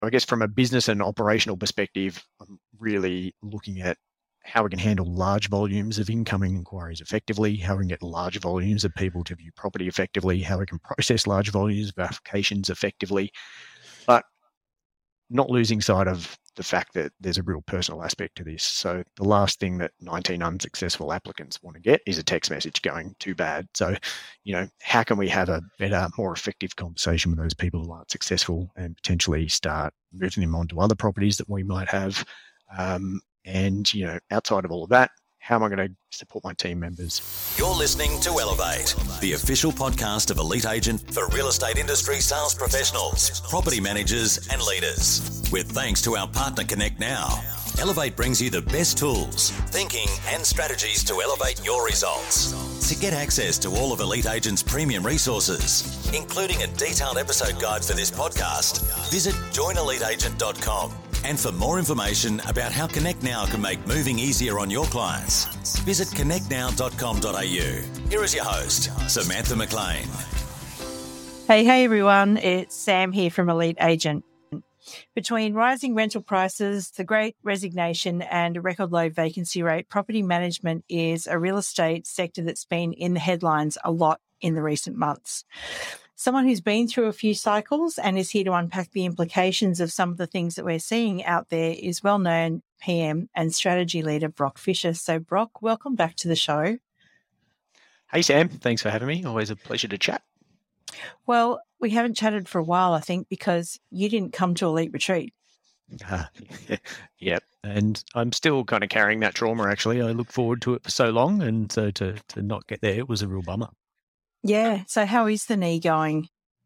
I guess from a business and operational perspective, I'm really looking at how we can handle large volumes of incoming inquiries effectively, how we can get large volumes of people to view property effectively, how we can process large volumes of applications effectively, but not losing sight of the fact that there's a real personal aspect to this. So the last thing that 19 unsuccessful applicants want to get is a text message going too bad. So, how can we have a better, more effective conversation with those people who aren't successful and potentially start moving them onto other properties that we might have? And outside of all of that, how am I going to support my team members? You're listening to Elevate, the official podcast of Elite Agent for real estate industry sales professionals, property managers and leaders. With thanks to our partner Connect Now, Elevate brings you the best tools, thinking and strategies to elevate your results. To get access to all of Elite Agent's premium resources, including a detailed episode guide for this podcast, visit joineliteagent.com. And for more information about how Connect Now can make moving easier on your clients, visit connectnow.com.au. Here is your host, Samantha McLean. Hey everyone, it's Sam here from Elite Agent. Between rising rental prices, the Great Resignation and a record low vacancy rate, property management is a real estate sector that's been in the headlines a lot in the recent months. Someone who's been through a few cycles and is here to unpack the implications of some of the things that we're seeing out there is well-known PM and strategy leader Brock Fisher. So Brock, welcome back to the show. Hey Sam, thanks for having me. Always a pleasure to chat. Well, we haven't chatted for a while, I think, because you didn't come to Elite Retreat. Yep, and I'm still kind of carrying that trauma, actually. I look forward to it for so long, and so to not get there, it was a real bummer. Yeah. So how is the knee going?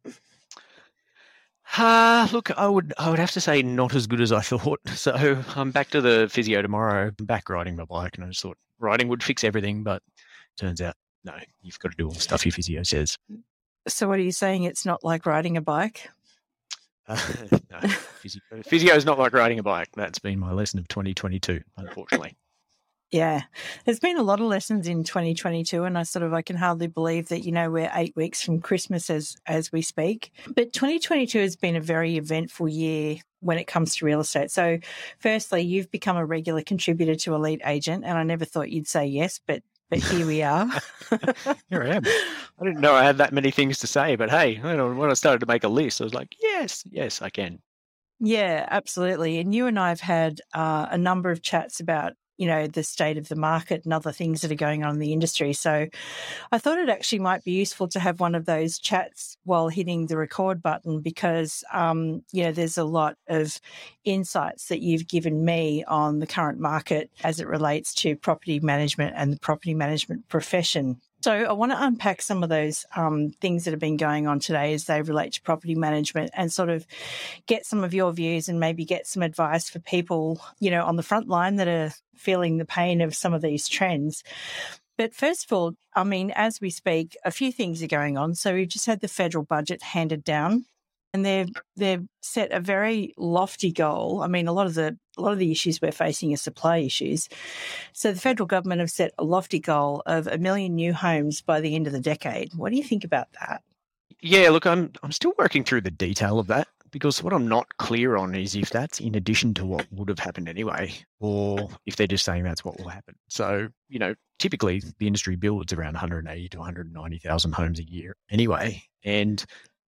Look, I would have to say not as good as I thought. So I'm back to the physio tomorrow, back riding my bike, and I just thought riding would fix everything, but turns out, no, you've got to do all the stuff your physio says. So what are you saying? It's not like riding a bike? No, physio is not like riding a bike. That's been my lesson of 2022, unfortunately. Yeah, there's been a lot of lessons in 2022, and I can hardly believe that, we're 8 weeks from Christmas as we speak. But 2022 has been a very eventful year when it comes to real estate. So firstly, you've become a regular contributor to Elite Agent, and I never thought you'd say yes, but here we are. Here I am. I didn't know I had that many things to say, but hey, when I started to make a list, I was like, yes, I can. Yeah, absolutely. And you and I have had a number of chats about the state of the market and other things that are going on in the industry. So I thought it actually might be useful to have one of those chats while hitting the record button because, there's a lot of insights that you've given me on the current market as it relates to property management and the property management profession. So I want to unpack some of those things that have been going on today as they relate to property management and sort of get some of your views and maybe get some advice for people, on the front line that are feeling the pain of some of these trends. But first of all, as we speak, a few things are going on. So we've just had the federal budget handed down and they've set a very lofty goal. A lot of the issues we're facing are supply issues. So the federal government have set a lofty goal of 1 million new homes by the end of the decade. What do you think about that? Yeah, look, I'm still working through the detail of that because what I'm not clear on is if that's in addition to what would have happened anyway, or if they're just saying that's what will happen. So, typically the industry builds around 180 to 190,000 homes a year anyway. And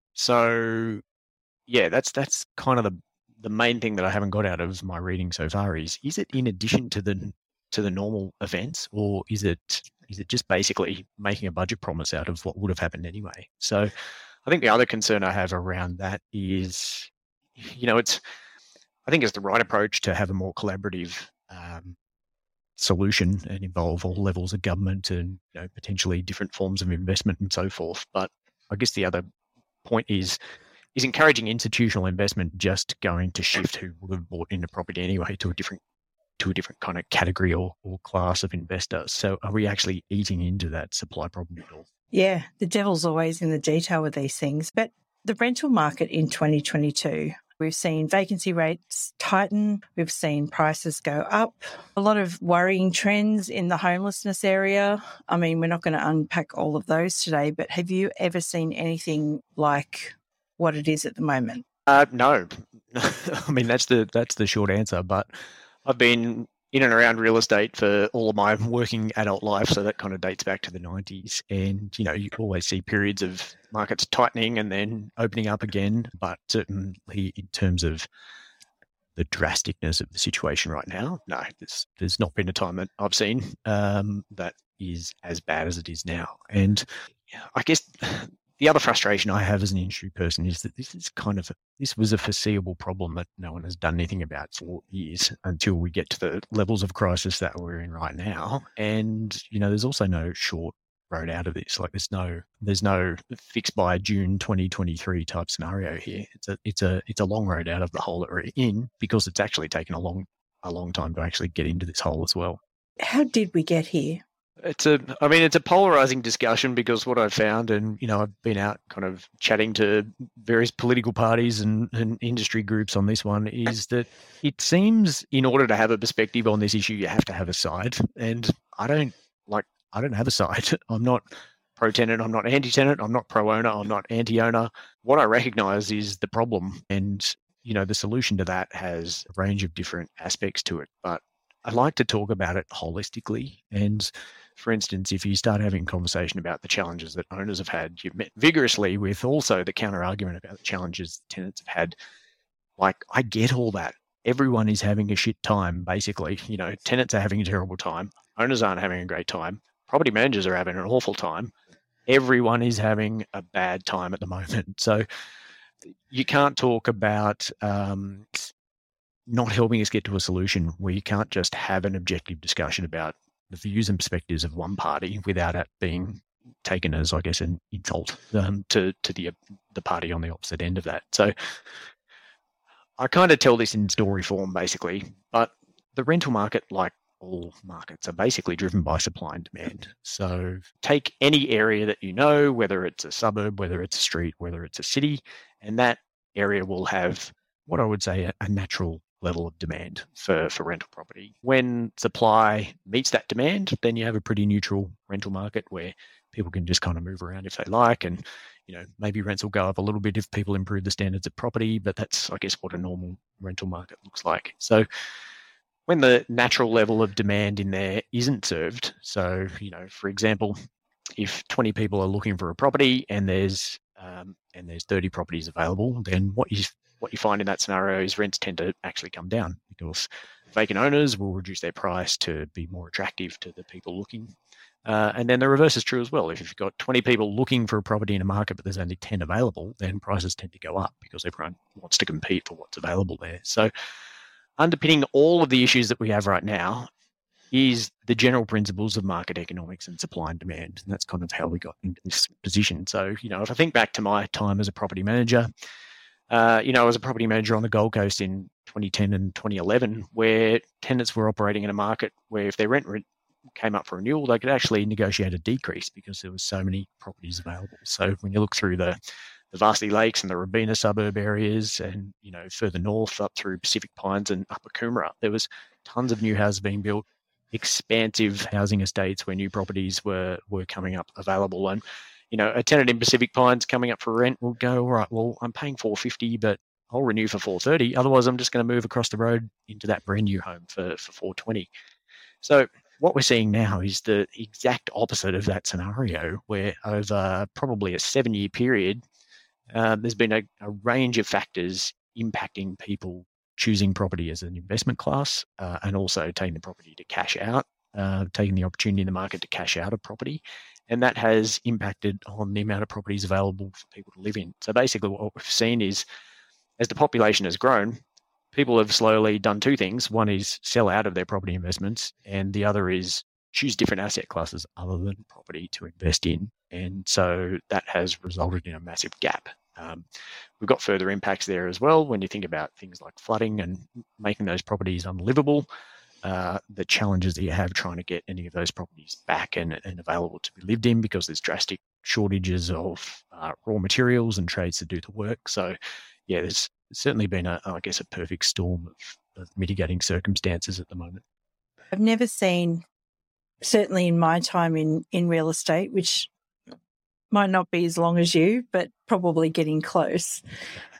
so, yeah, that's kind of the main thing that I haven't got out of my reading so far is it in addition to the normal events, or is it just basically making a budget promise out of what would have happened anyway? So I think the other concern I have around that is, I think it's the right approach to have a more collaborative solution and involve all levels of government and potentially different forms of investment and so forth. But I guess the other point is encouraging institutional investment just going to shift who would have bought into property anyway to a different kind of category or class of investors? So are we actually eating into that supply problem at all? Yeah, the devil's always in the detail with these things. But the rental market in 2022, we've seen vacancy rates tighten. We've seen prices go up. A lot of worrying trends in the homelessness area. We're not going to unpack all of those today, but have you ever seen anything like what it is at the moment? No, I mean, that's the short answer. But I've been in and around real estate for all of my working adult life, so that kind of dates back to the 90s. And you always see periods of markets tightening and then opening up again. But certainly, in terms of the drasticness of the situation right now, no, there's not been a time that I've seen that is as bad as it is now. And I guess the other frustration I have as an industry person is that this was a foreseeable problem that no one has done anything about for years until we get to the levels of crisis that we're in right now. And there's also no short road out of this. Like there's no fix by June 2023 type scenario here. It's a long road out of the hole that we're in, because it's actually taken a long time to actually get into this hole as well. How did we get here? It's a polarizing discussion, because what I've found, and I've been out kind of chatting to various political parties and industry groups on this one, is that it seems in order to have a perspective on this issue, you have to have a side. And I don't have a side. I'm not pro-tenant, I'm not anti-tenant, I'm not pro-owner, I'm not anti-owner. What I recognize is the problem, and the solution to that has a range of different aspects to it. But I like to talk about it holistically. And for instance, if you start having a conversation about the challenges that owners have had, you've met vigorously with also the counter argument about the challenges tenants have had. Like, I get all that. Everyone is having a shit time, basically. Tenants are having a terrible time. Owners aren't having a great time. Property managers are having an awful time. Everyone is having a bad time at the moment. So you can't talk about not helping us get to a solution where you can't just have an objective discussion about the views and perspectives of one party without it being taken as, I guess, an insult to the party on the opposite end of that. So I kind of tell this in story form, basically. But the rental market, like all markets, are basically driven by supply and demand. So take any area that whether it's a suburb, whether it's a street, whether it's a city, and that area will have what I would say a natural level of demand for rental property. When supply meets that demand, then you have a pretty neutral rental market where people can just kind of move around if they like, and maybe rents will go up a little bit if people improve the standards of property, but that's, I guess, what a normal rental market looks like. So when the natural level of demand in there isn't served, so for example, if 20 people are looking for a property and there's 30 properties available, then what you find in that scenario is rents tend to actually come down, because vacant owners will reduce their price to be more attractive to the people looking. And then the reverse is true as well. If you've got 20 people looking for a property in a market, but there's only 10 available, then prices tend to go up because everyone wants to compete for what's available there. So underpinning all of the issues that we have right now is the general principles of market economics and supply and demand. And that's kind of how we got into this position. So, if I think back to my time as a property manager, I was a property manager on the Gold Coast in 2010 and 2011, where tenants were operating in a market where if their rent came up for renewal, they could actually negotiate a decrease because there was so many properties available. So when you look through the Varsity Lakes and the Robina suburb areas, and further north up through Pacific Pines and Upper Coomera, there was tons of new houses being built, expansive housing estates where new properties were coming up available. And a tenant in Pacific Pines coming up for rent will go, all right, well, I'm paying $450, but I'll renew for $430. Otherwise, I'm just going to move across the road into that brand new home for $420. So what we're seeing now is the exact opposite of that scenario, where over probably a 7-year period, there's been a range of factors impacting people choosing property as an investment class, and also taking the property to cash out, taking the opportunity in the market to cash out of property. And that has impacted on the amount of properties available for people to live in. So basically what we've seen is, as the population has grown, people have slowly done two things. One is sell out of their property investments, and the other is choose different asset classes other than property to invest in. And so that has resulted in a massive gap. We've got further impacts there as well when you think about things like flooding and making those properties unlivable. The challenges that you have trying to get any of those properties back and available to be lived in, because there's drastic shortages of raw materials and trades to do the work. So, yeah, there's certainly been a perfect storm of mitigating circumstances at the moment. I've never seen, certainly in my time in real estate, which might not be as long as you, but probably getting close.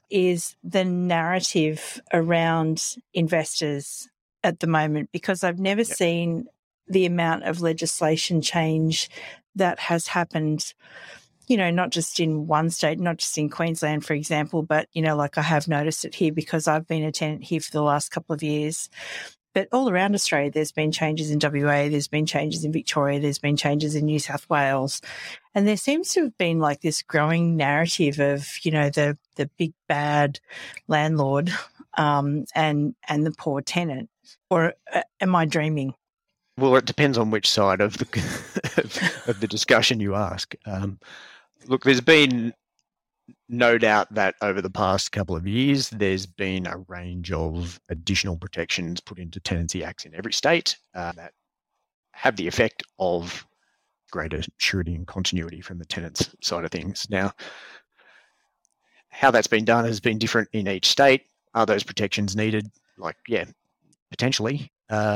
is the narrative around investors at the moment, because I've never seen the amount of legislation change that has happened, not just in one state, not just in Queensland, for example, but, like I have noticed it here because I've been a tenant here for the last couple of years. But all around Australia, there's been changes in WA, there's been changes in Victoria, there's been changes in New South Wales. And there seems to have been like this growing narrative of, the big bad landlord and the poor tenant. Or am I dreaming? Well, it depends on which side of the of the discussion you ask. Look, there's been no doubt that over the past couple of years, there's been a range of additional protections put into tenancy acts in every state that have the effect of greater surety and continuity from the tenant's side of things. Now, how that's been done has been different in each state. Are those protections needed? Potentially.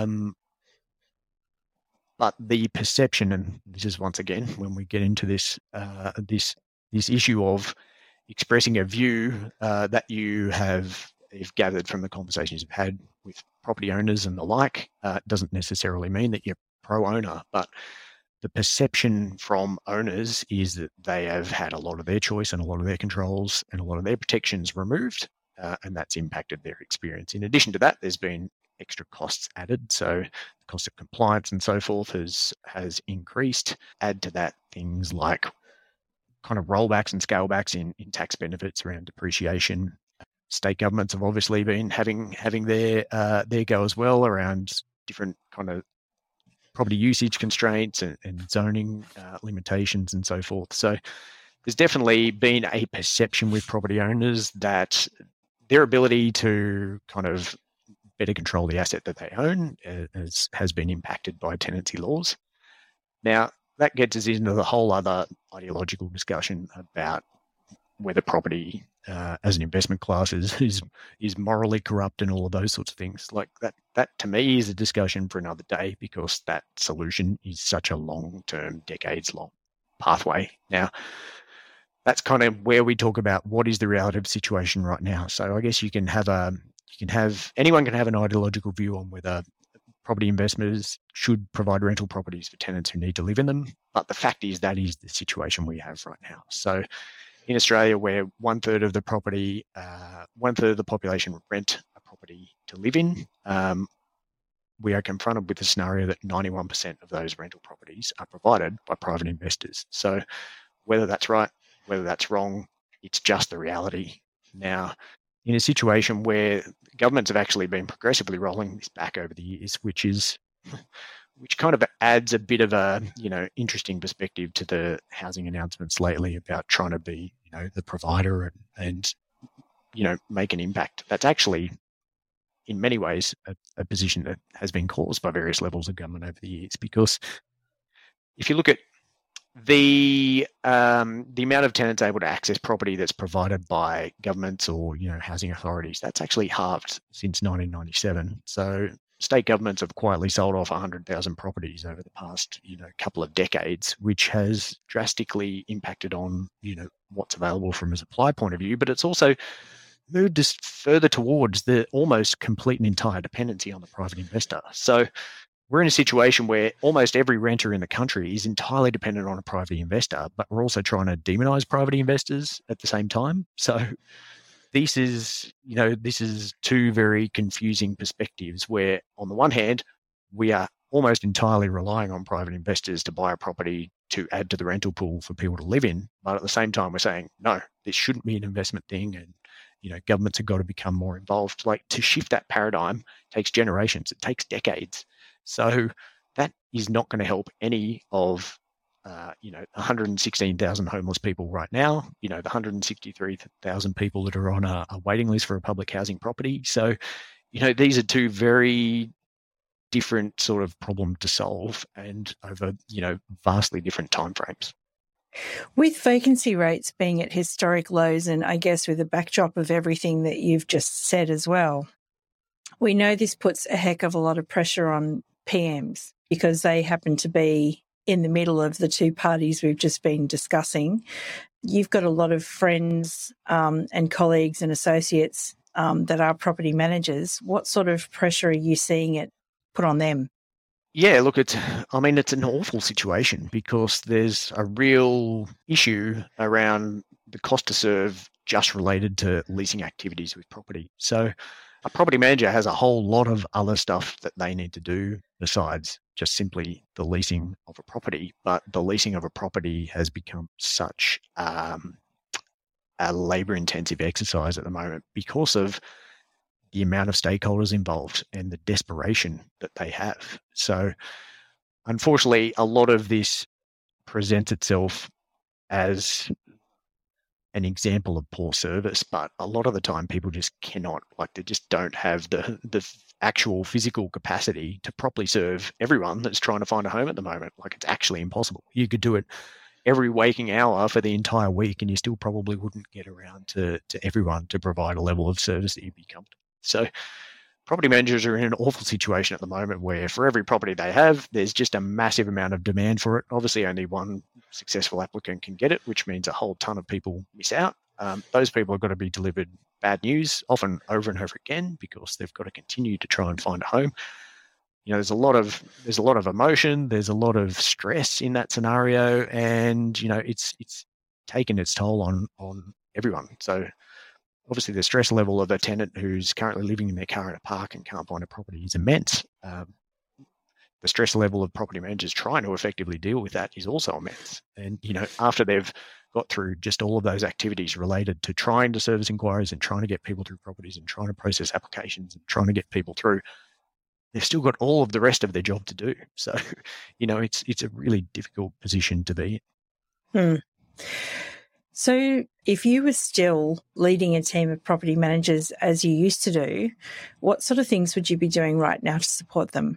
But the perception, and this is once again when we get into this this issue of expressing a view that you've gathered from the conversations you've had with property owners and the like, doesn't necessarily mean that you're pro-owner, but the perception from owners is that they have had a lot of their choice and a lot of their controls and a lot of their protections removed, and that's impacted their experience. In addition to that, there's been extra costs added, so the cost of compliance and so forth has increased. Add to that things like kind of rollbacks and scalebacks in tax benefits around depreciation. State governments have obviously been having their go as well around different kind of property usage constraints and zoning limitations and so forth. So there's definitely been a perception with property owners that their ability to kind of better control the asset that they own has been impacted by tenancy laws. Now, that gets us into the whole other ideological discussion about whether property as an investment class is morally corrupt and all of those sorts of things. Like that to me is a discussion for another day, because that solution is such a long-term, decades-long pathway. Now, that's kind of where we talk about what is the relative situation right now. So I guess anyone can have an ideological view on whether property investors should provide rental properties for tenants who need to live in them. But the fact is that is the situation we have right now. So in Australia, where one third of the population rent a property to live in, we are confronted with the scenario that 91% of those rental properties are provided by private investors. So whether that's right, whether that's wrong, it's just the reality. Now, in a situation where governments have actually been progressively rolling this back over the years, which kind of adds a bit of a interesting perspective to the housing announcements lately about trying to be the provider and make an impact. That's actually in many ways a position that has been caused by various levels of government over the years, because if you look at the amount of tenants able to access property that's provided by governments or housing authorities, that's actually halved since 1997. So state governments have quietly sold off 100,000 properties over the past couple of decades, which has drastically impacted on what's available from a supply point of view. But it's also moved us further towards the almost complete and entire dependency on the private investor. So we're in a situation where almost every renter in the country is entirely dependent on a private investor, but we're also trying to demonize private investors at the same time. So this is two very confusing perspectives where, on the one hand, we are almost entirely relying on private investors to buy a property to add to the rental pool for people to live in. But at the same time, we're saying, no, this shouldn't be an investment thing. And, governments have got to become more involved. Like, to shift that paradigm takes generations. It takes decades. So that is not going to help any of, 116,000 homeless people right now, the 163,000 people that are on a waiting list for a public housing property. So, these are two very different sort of problem to solve, and over, vastly different timeframes. With vacancy rates being at historic lows, and I guess with the backdrop of everything that you've just said as well, we know this puts a heck of a lot of pressure on PMs, because they happen to be in the middle of the two parties we've just been discussing. You've got a lot of friends and colleagues and associates that are property managers. What sort of pressure are you seeing it put on them? Yeah, look, it's an awful situation because there's a real issue around the cost to serve just related to leasing activities with property. So a property manager has a whole lot of other stuff that they need to do besides just simply the leasing of a property. But the leasing of a property has become such a labour-intensive exercise at the moment because of the amount of stakeholders involved and the desperation that they have. So unfortunately, a lot of this presents itself as an example of poor service, but a lot of the time people just cannot, they just don't have the actual physical capacity to properly serve everyone that's trying to find a home at the moment. It's actually impossible. You could do it every waking hour for the entire week and you still probably wouldn't get around to everyone to provide a level of service that you'd be comfortable. So property managers are in an awful situation at the moment where for every property they have, there's just a massive amount of demand for it. Obviously, only one successful applicant can get it, which means a whole ton of people miss out. Those people have got to be delivered bad news, often over and over again, because they've got to continue to try and find a home. There's a lot of emotion, there's a lot of stress in that scenario, and it's taken its toll on everyone. So obviously, the stress level of a tenant who's currently living in their car in a park and can't find a property is immense. The stress level of property managers trying to effectively deal with that is also immense. And, after they've got through just all of those activities related to trying to service inquiries and trying to get people through properties and trying to process applications and trying to get people through, they've still got all of the rest of their job to do. So, it's a really difficult position to be in. So if you were still leading a team of property managers as you used to do, what sort of things would you be doing right now to support them?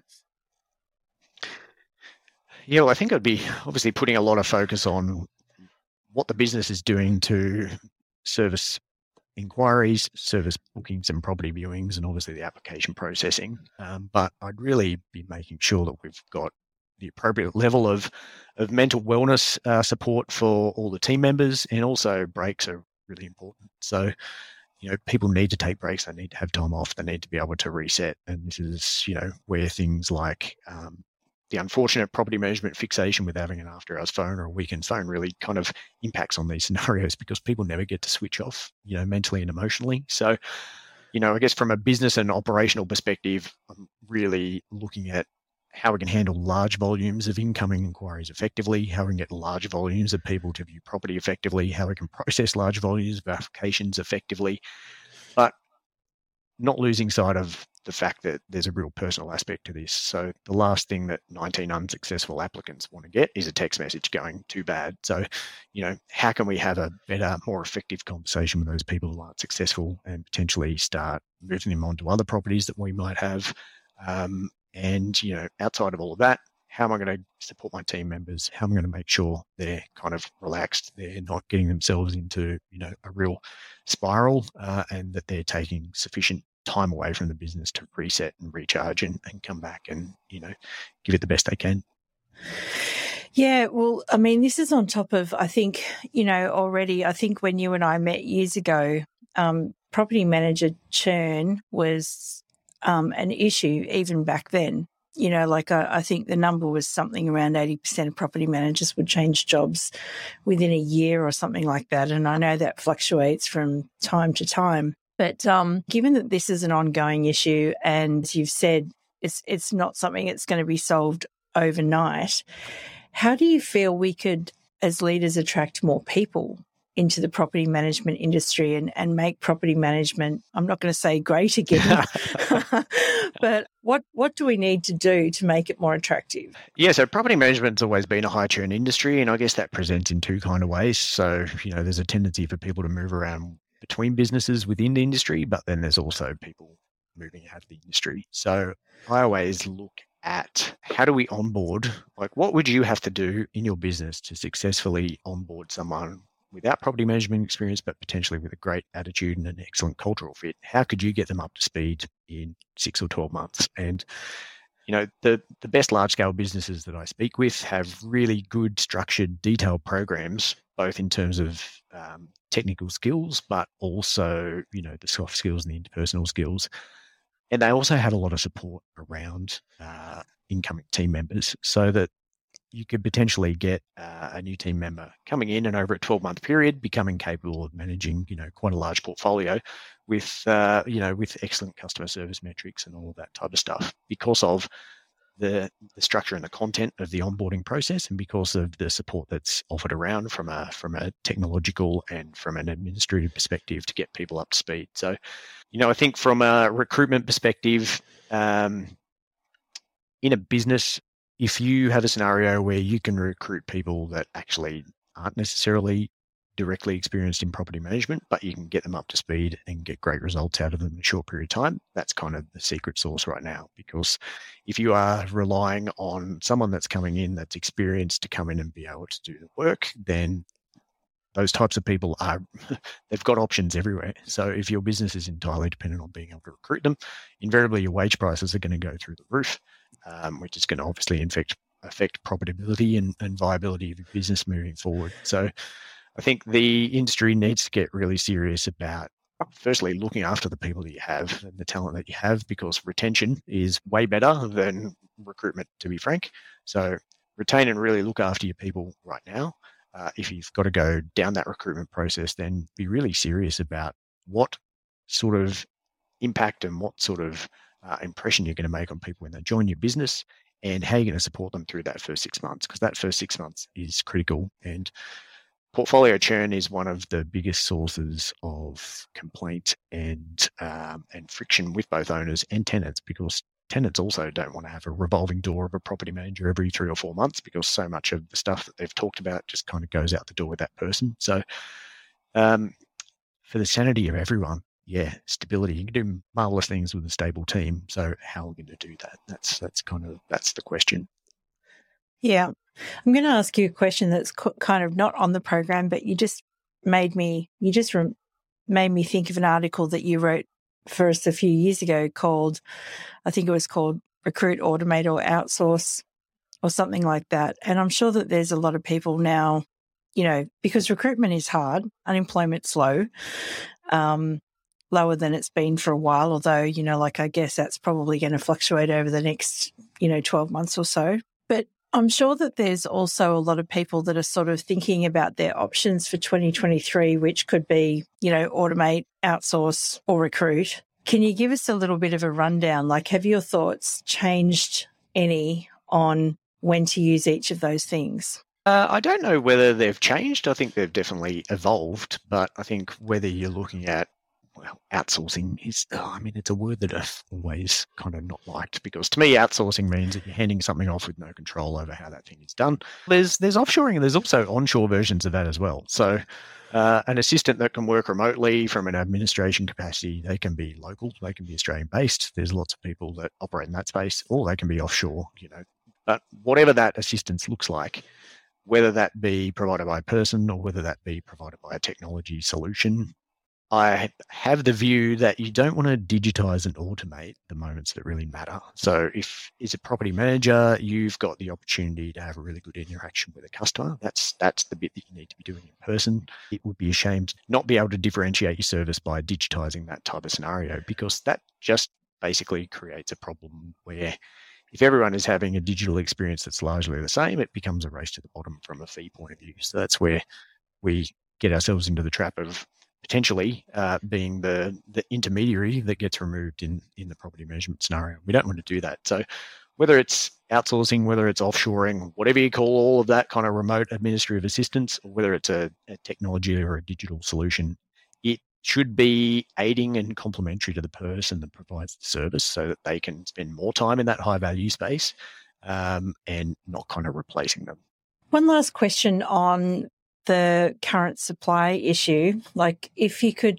Yeah, well, I think I'd be obviously putting a lot of focus on what the business is doing to service inquiries, service bookings and property viewings, and obviously the application processing. But I'd really be making sure that we've got the appropriate level of mental wellness support for all the team members, and also breaks are really important. So, people need to take breaks. They need to have time off. They need to be able to reset. And this is, where things like the unfortunate property management fixation with having an after-hours phone or a weekend phone really kind of impacts on these scenarios because people never get to switch off, mentally and emotionally. So, I guess from a business and operational perspective, I'm really looking at how we can handle large volumes of incoming inquiries effectively, how we can get large volumes of people to view property effectively, how we can process large volumes of applications effectively, but not losing sight of the fact that there's a real personal aspect to this. So the last thing that 19 unsuccessful applicants want to get is a text message going too bad. So, how can we have a better, more effective conversation with those people who aren't successful and potentially start moving them on to other properties that we might have? And, outside of all of that, how am I going to support my team members? How am I going to make sure they're kind of relaxed? They're not getting themselves into, a real spiral and that they're taking sufficient time away from the business to reset and recharge and come back and, give it the best they can. Yeah, well, this is on top of, I think, already, I think when you and I met years ago, property manager churn was an issue even back then. I think the number was something around 80% of property managers would change jobs within a year or something like that. And I know that fluctuates from time to time. But given that this is an ongoing issue and as you've said, it's not something that's going to be solved overnight, how do you feel we could, as leaders, attract more people into the property management industry and make property management, I'm not going to say great again, but what do we need to do to make it more attractive? Yeah, so property management's always been a high churn industry, and I guess that presents in two kind of ways. So, there's a tendency for people to move around between businesses within the industry, but then there's also people moving out of the industry. So I always look at how do we onboard, what would you have to do in your business to successfully onboard someone without property management experience, but potentially with a great attitude and an excellent cultural fit? How could you get them up to speed in 6 or 12 months? And the best large scale businesses that I speak with have really good structured, detailed programs, both in terms of technical skills, but also, the soft skills and the interpersonal skills. And they also had a lot of support around incoming team members, so that you could potentially get a new team member coming in and over a 12-month period becoming capable of managing, quite a large portfolio with, with excellent customer service metrics and all of that type of stuff, because of the structure and the content of the onboarding process, and because of the support that's offered around from a technological and from an administrative perspective to get people up to speed. So, I think from a recruitment perspective, in a business, if you have a scenario where you can recruit people that actually aren't necessarily directly experienced in property management, but you can get them up to speed and get great results out of them in a short period of time, that's kind of the secret sauce right now. Because if you are relying on someone that's coming in that's experienced to come in and be able to do the work, then those types of people they've got options everywhere. So if your business is entirely dependent on being able to recruit them, invariably your wage prices are going to go through the roof, which is going to obviously affect profitability and viability of your business moving forward. So I think the industry needs to get really serious about, firstly, looking after the people that you have and the talent that you have, because retention is way better than recruitment, to be frank. So retain and really look after your people right now. If you've got to go down that recruitment process, then be really serious about what sort of impact and what sort of impression you're going to make on people when they join your business, and how you're going to support them through that first 6 months, because that first 6 months is critical. And portfolio churn is one of the biggest sources of complaint and friction with both owners and tenants, because tenants also don't want to have a revolving door of a property manager every 3 or 4 months, because so much of the stuff that they've talked about just kind of goes out the door with that person. So for the sanity of everyone, stability. You can do marvelous things with a stable team. So how are we going to do that? That's the question. Yeah. I'm going to ask you a question that's kind of not on the program, but you just made me think of an article that you wrote for us a few years ago called, I think it was called Recruit, Automate or Outsource or something like that. And I'm sure that there's a lot of people now, because recruitment is hard, unemployment's low, lower than it's been for a while, although, I guess that's probably going to fluctuate over the next, 12 months or so. But I'm sure that there's also a lot of people that are sort of thinking about their options for 2023, which could be, automate, outsource or recruit. Can you give us a little bit of a rundown? Like, have your thoughts changed any on when to use each of those things? I don't know whether they've changed. I think they've definitely evolved, but I think whether you're looking at outsourcing is, it's a word that I've always kind of not liked, because to me, outsourcing means that you're handing something off with no control over how that thing is done. There's offshoring, and there's also onshore versions of that as well. So an assistant that can work remotely from an administration capacity, they can be local, they can be Australian based. There's lots of people that operate in that space, or they can be offshore, But whatever that assistance looks like, whether that be provided by a person or whether that be provided by a technology solution, I have the view that you don't want to digitize and automate the moments that really matter. So if as a property manager, you've got the opportunity to have a really good interaction with a customer, that's the bit that you need to be doing in person. It would be a shame to not be able to differentiate your service by digitizing that type of scenario, because that just basically creates a problem where if everyone is having a digital experience that's largely the same, it becomes a race to the bottom from a fee point of view. So that's where we get ourselves into the trap of potentially being the intermediary that gets removed in the property management scenario. We don't want to do that. So whether it's outsourcing, whether it's offshoring, whatever you call all of that kind of remote administrative assistance, or whether it's a technology or a digital solution, it should be aiding and complementary to the person that provides the service, so that they can spend more time in that high value space and not kind of replacing them. One last question on the current supply issue. Like, if you could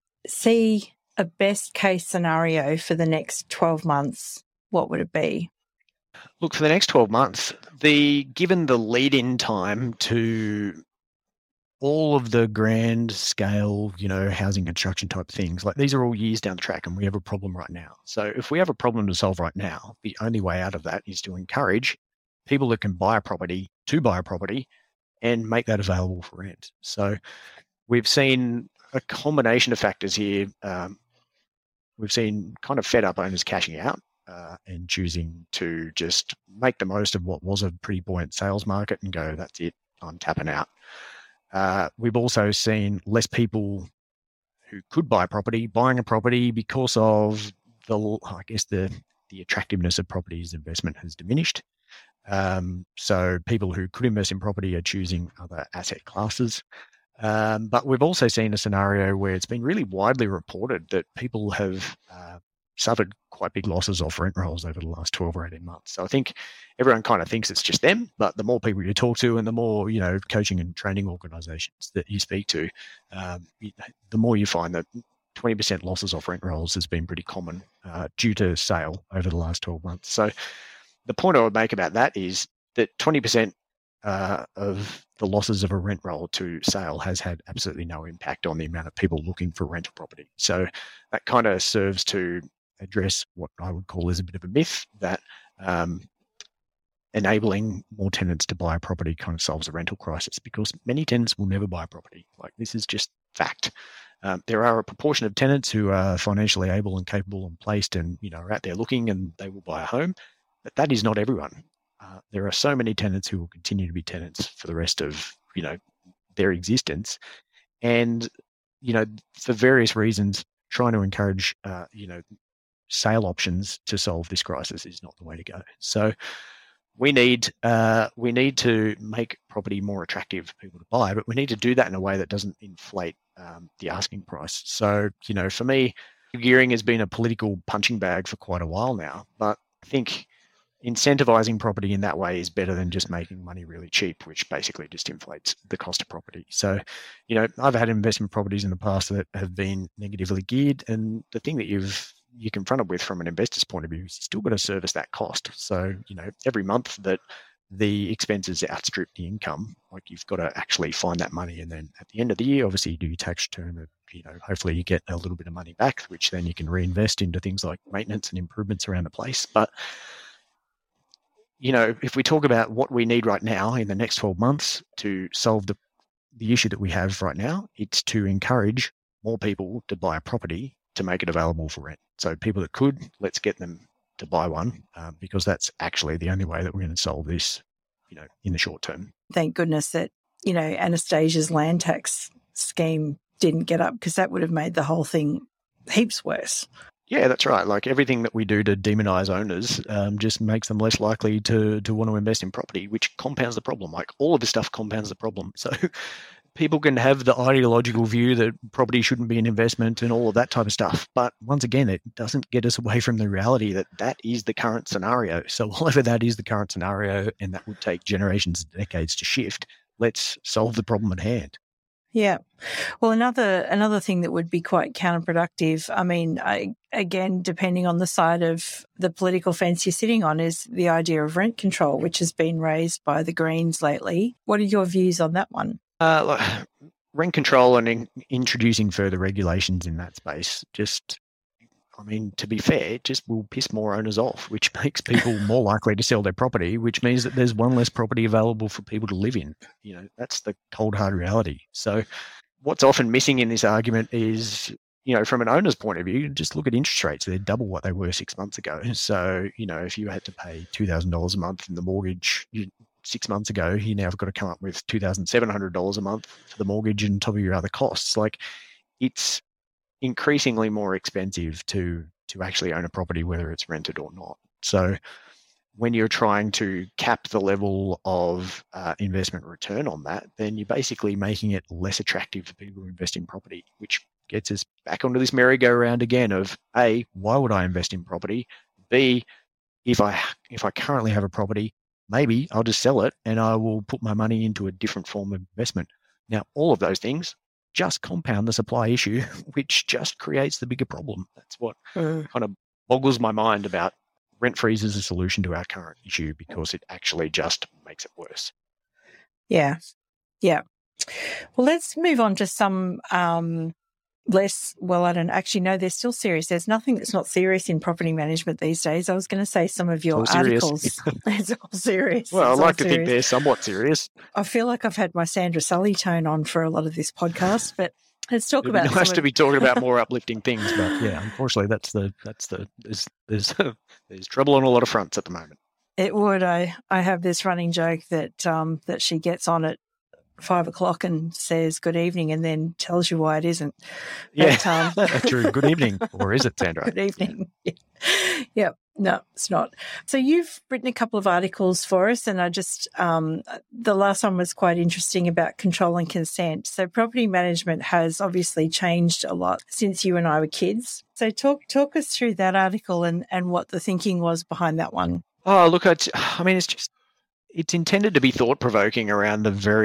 see a best case scenario for the next 12 months, what would it be? Look, for the next 12 months, given the lead-in time to all of the grand scale, housing construction type things, like these are all years down the track and we have a problem right now. So if we have a problem to solve right now, the only way out of that is to encourage people that can buy a property to buy a property and make that available for rent. So we've seen a combination of factors here. We've seen kind of fed up owners cashing out and choosing to just make the most of what was a pretty buoyant sales market and go, that's it, I'm tapping out. We've also seen less people who could buy a property buying a property because of the attractiveness of property as investment has diminished. So people who could invest in property are choosing other asset classes. But we've also seen a scenario where it's been really widely reported that people have suffered quite big losses off rent rolls over the last 12 or 18 months. So I think everyone kind of thinks it's just them, but the more people you talk to and the more, coaching and training organizations that you speak to, the more you find that 20% losses off rent rolls has been pretty common due to sale over the last 12 months. So the point I would make about that is that 20% of the losses of a rent roll to sale has had absolutely no impact on the amount of people looking for rental property. So that kind of serves to address what I would call is a bit of a myth that enabling more tenants to buy a property kind of solves a rental crisis, because many tenants will never buy a property. Like, this is just fact. There are a proportion of tenants who are financially able and capable and placed and, are out there looking and they will buy a home, but that is not everyone. There are so many tenants who will continue to be tenants for the rest of, their existence. And, for various reasons, trying to encourage, sale options to solve this crisis is not the way to go. So we need to make property more attractive for people to buy, but we need to do that in a way that doesn't inflate the asking price. So, for me, gearing has been a political punching bag for quite a while now, but I think incentivizing property in that way is better than just making money really cheap, which basically just inflates the cost of property. So, I've had investment properties in the past that have been negatively geared, and the thing that you're confronted with from an investor's point of view is you still got to service that cost. So, every month that the expenses outstrip the income, like, you've got to actually find that money. And then at the end of the year, obviously you do your tax return, hopefully you get a little bit of money back, which then you can reinvest into things like maintenance and improvements around the place. But if we talk about what we need right now in the next 12 months to solve the issue that we have right now, it's to encourage more people to buy a property to make it available for rent. So people that could, let's get them to buy one, because that's actually the only way that we're going to solve this, in the short term. Thank goodness that, Anastasia's land tax scheme didn't get up, because that would have made the whole thing heaps worse. Yeah, that's right. Like, everything that we do to demonize owners just makes them less likely to want to invest in property, which compounds the problem. Like, all of this stuff compounds the problem. So people can have the ideological view that property shouldn't be an investment and all of that type of stuff. But once again, it doesn't get us away from the reality that that is the current scenario. So whatever that is the current scenario, and that would take generations and decades to shift, let's solve the problem at hand. Yeah. Well, another thing that would be quite counterproductive, again, depending on the side of the political fence you're sitting on, is the idea of rent control, which has been raised by the Greens lately. What are your views on that one? Rent control and introducing further regulations in that space to be fair, it just will piss more owners off, which makes people more likely to sell their property, which means that there's one less property available for people to live in. That's the cold, hard reality. So what's often missing in this argument is, from an owner's point of view, just look at interest rates. They're double what they were 6 months ago. So, if you had to pay $2,000 a month in the mortgage 6 months ago, you now have got to come up with $2,700 a month for the mortgage and top of your other costs. Like, it's increasingly more expensive to actually own a property, whether it's rented or not. So when you're trying to cap the level of investment return on that, then you're basically making it less attractive for people to invest in property, which gets us back onto this merry-go-round again of A, why would I invest in property? B, if I currently have a property, maybe I'll just sell it and I will put my money into a different form of investment. Now, all of those things just compound the supply issue, which just creates the bigger problem. That's what kind of boggles my mind about rent freeze as a solution to our current issue, because it actually just makes it worse. Yeah. Yeah. Well, let's move on to some less, well, I don't actually know, they're still serious. There's nothing that's not serious in property management these days. I was going to say some of your articles. It's all serious. Well, I like to think they're somewhat serious. I feel like I've had my Sandra Sully tone on for a lot of this podcast, but let's talk about It'd be nice to be talking about more uplifting things, but yeah, unfortunately, there's trouble on a lot of fronts at the moment. It would. I have this running joke that that she gets on at 5 o'clock and says good evening and then tells you why it isn't. Yeah, that's true. Good evening. Or is it, Sandra? Good evening. Yeah. No, it's not. So you've written a couple of articles for us, and I just, the last one was quite interesting about control and consent. So property management has obviously changed a lot since you and I were kids. So talk us through that article and what the thinking was behind that one. Oh, look, it's intended to be thought-provoking around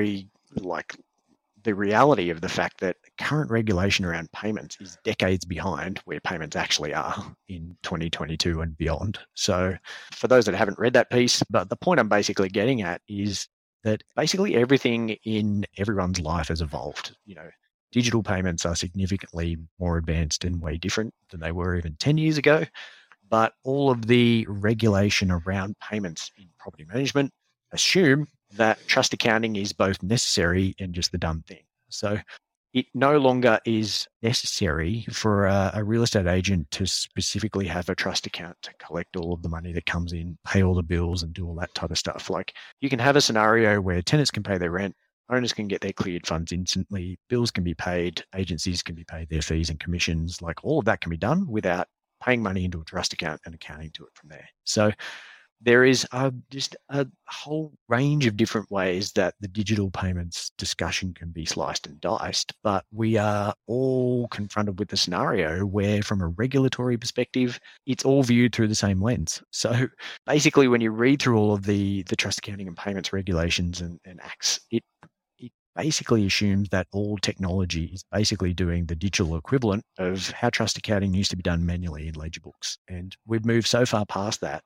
the reality of the fact that current regulation around payments is decades behind where payments actually are in 2022 and beyond. So for those that haven't read that piece, but the point I'm basically getting at is that basically everything in everyone's life has evolved. Digital payments are significantly more advanced and way different than they were even 10 years ago. But all of the regulation around payments in property management assume that trust accounting is both necessary and just the done thing. So it no longer is necessary for a real estate agent to specifically have a trust account to collect all of the money that comes in, pay all the bills and do all that type of stuff. Like you can have a scenario where tenants can pay their rent, owners can get their cleared funds instantly, bills can be paid, agencies can be paid their fees and commissions, like all of that can be done without paying money into a trust account and accounting to it from there. So there is just a whole range of different ways that the digital payments discussion can be sliced and diced, but we are all confronted with the scenario where from a regulatory perspective, it's all viewed through the same lens. So basically when you read through all of the trust accounting and payments regulations and acts, it basically assumes that all technology is basically doing the digital equivalent of how trust accounting used to be done manually in ledger books. And we've moved so far past that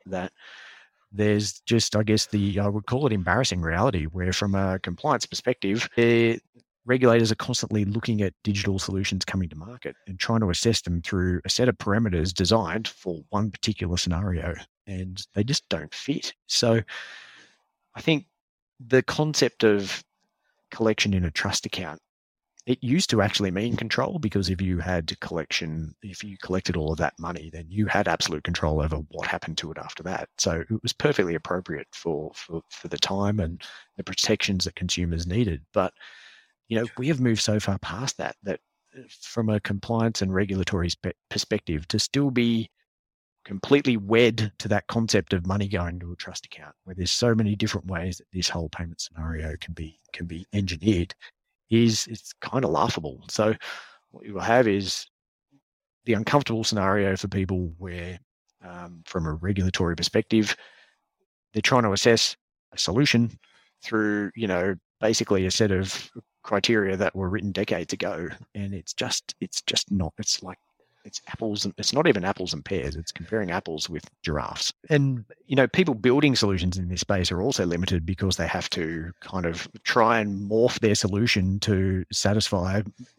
there's just, I guess, I would call it embarrassing reality where from a compliance perspective, regulators are constantly looking at digital solutions coming to market and trying to assess them through a set of parameters designed for one particular scenario, and they just don't fit. So I think the concept of collection in a trust account, it used to actually mean control, because if you collected all of that money, then you had absolute control over what happened to it after that. So it was perfectly appropriate for the time and the protections that consumers needed. But, we have moved so far past that from a compliance and regulatory perspective, to still be completely wed to that concept of money going to a trust account, where there's so many different ways that this whole payment scenario can be engineered, it's kind of laughable. So what you will have is the uncomfortable scenario for people where, from a regulatory perspective, they're trying to assess a solution through, basically a set of criteria that were written decades ago, and it's just not. It's apples, and it's not even apples and pears. It's comparing apples with giraffes. And, people building solutions in this space are also limited because they have to kind of try and morph their solution to satisfy,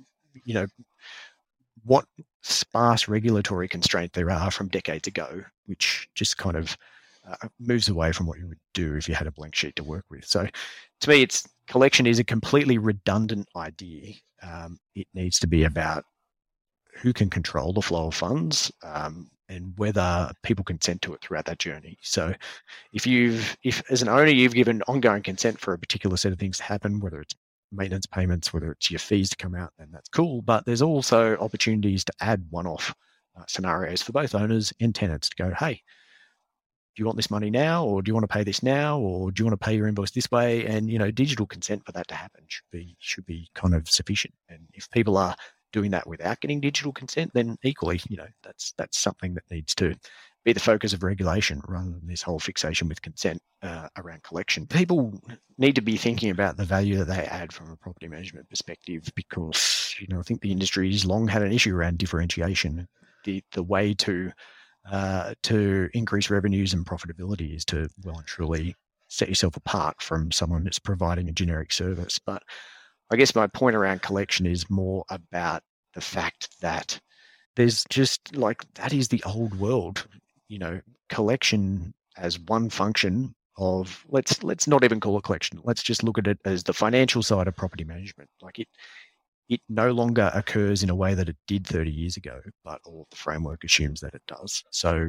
what sparse regulatory constraint there are from decades ago, which just kind of moves away from what you would do if you had a blank sheet to work with. So to me, collection is a completely redundant idea. It needs to be about who can control the flow of funds, and whether people consent to it throughout that journey. So if as an owner, you've given ongoing consent for a particular set of things to happen, whether it's maintenance payments, whether it's your fees to come out, then that's cool. But there's also opportunities to add one-off scenarios for both owners and tenants to go, hey, do you want this money now, or do you want to pay this now, or do you want to pay your invoice this way? And, digital consent for that to happen should be kind of sufficient. And if people are doing that without getting digital consent, then equally, that's something that needs to be the focus of regulation rather than this whole fixation with consent around collection. People need to be thinking about the value that they add from a property management perspective, because, I think the industry has long had an issue around differentiation. The way to increase revenues and profitability is to well and truly set yourself apart from someone that's providing a generic service. But I guess my point around collection is more about the fact that there's just like, that is the old world, collection as one function of, let's not even call it collection. Let's just look at it as the financial side of property management. Like it no longer occurs in a way that it did 30 years ago, but all of the framework assumes that it does. So,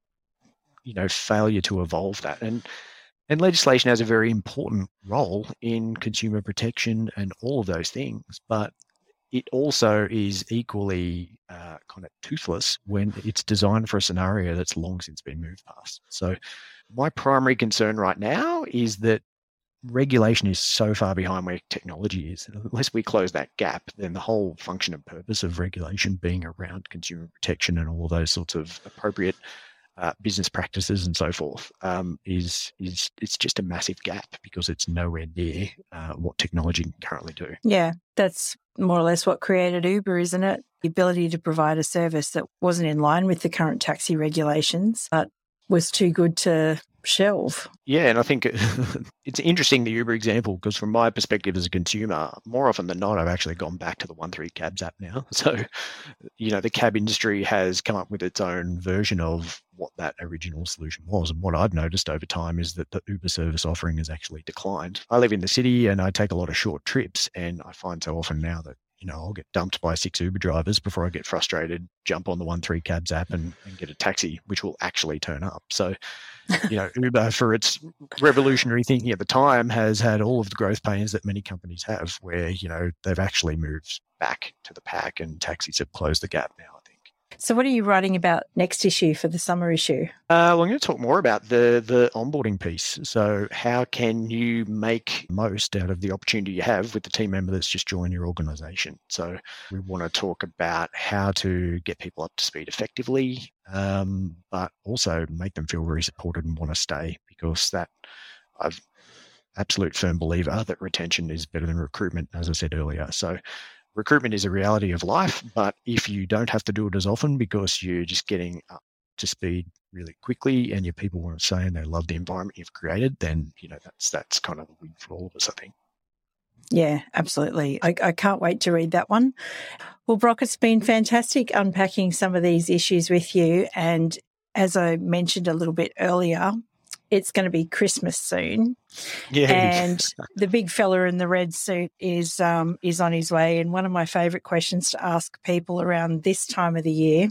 failure to evolve that. And legislation has a very important role in consumer protection and all of those things, but it also is equally kind of toothless when it's designed for a scenario that's long since been moved past. So my primary concern right now is that regulation is so far behind where technology is. Unless we close that gap, then the whole function and purpose of regulation being around consumer protection and all those sorts of appropriate business practices and so forth is it's just a massive gap because it's nowhere near what technology can currently do. Yeah, that's more or less what created Uber, isn't it? The ability to provide a service that wasn't in line with the current taxi regulations, but was too good to shelve. Yeah, and I think it's interesting, the Uber example, because from my perspective as a consumer, more often than not, I've actually gone back to the 13Cabs app now. So, the cab industry has come up with its own version of what that original solution was. And what I've noticed over time is that the Uber service offering has actually declined. I live in the city and I take a lot of short trips, and I find so often now that I'll get dumped by 6 Uber drivers before I get frustrated, jump on the 13Cabs app and get a taxi, which will actually turn up. So, Uber, for its revolutionary thinking at the time, has had all of the growth pains that many companies have, where, they've actually moved back to the pack and taxis have closed the gap now, I think. So what are you writing about next issue for the summer issue? Well, I'm going to talk more about the onboarding piece. So how can you make most out of the opportunity you have with the team member that's just joined your organisation? So we want to talk about how to get people up to speed effectively, but also make them feel very supported and want to stay, because I'm absolute firm believer that retention is better than recruitment, as I said earlier. So recruitment is a reality of life, but if you don't have to do it as often because you're just getting up to speed really quickly and your people want to stay and they love the environment you've created, then, that's kind of the win for all of us, I think. Yeah, absolutely. I can't wait to read that one. Well, Brock, it's been fantastic unpacking some of these issues with you. And as I mentioned a little bit earlier, it's going to be Christmas soon. Yeah. And the big fella in the red suit is on his way. And one of my favourite questions to ask people around this time of the year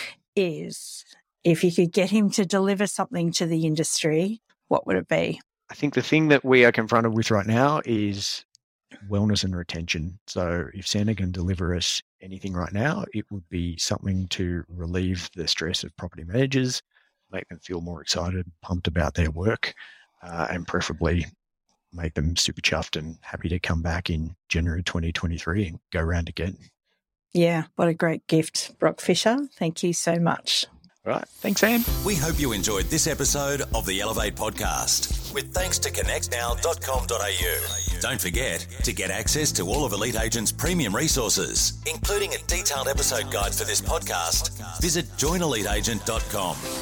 is, if you could get him to deliver something to the industry, what would it be? I think the thing that we are confronted with right now is wellness and retention. So if Santa can deliver us anything right now, it would be something to relieve the stress of property managers, make them feel more excited, pumped about their work, and preferably make them super chuffed and happy to come back in January 2023 and go around again. Yeah, what a great gift, Brock Fisher. Thank you so much. All right. Thanks, Sam. We hope you enjoyed this episode of the Elevate podcast, with thanks to connectnow.com.au. Don't forget to get access to all of Elite Agent's premium resources, including a detailed episode guide for this podcast. Visit joineliteagent.com.